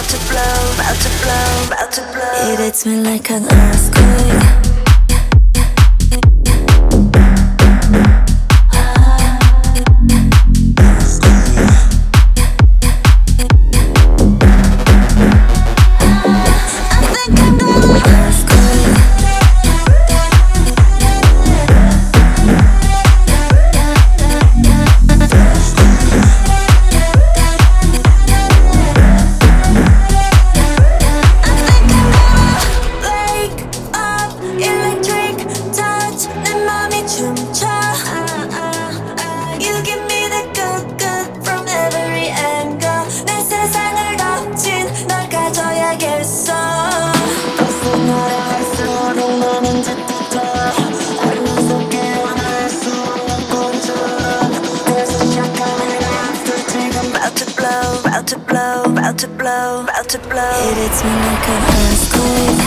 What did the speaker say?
to blow, about to blow, about to blow. It hits me like an earthquake. You give me the good, good from every angle. 내 세상을 덮친 널 가져야겠어. 벌써 너를 할수록 너는 짙어져. 알면서 깨어날 수 없는 꿈처럼. 그래서 시작하는 after 지금 about to blow, about to blow, about to blow, about to blow. It hits me like an earthquake.